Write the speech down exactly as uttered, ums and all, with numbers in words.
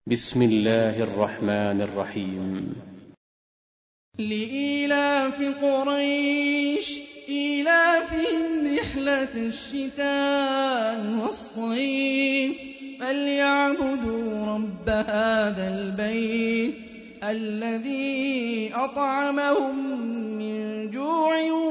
بسم الله الرحمن الرحيم. لإيلاف قريش إيلافهم رحلة الشتاء والصيف فليعبدوا رب هذا البيت الذي أطعمهم من جوع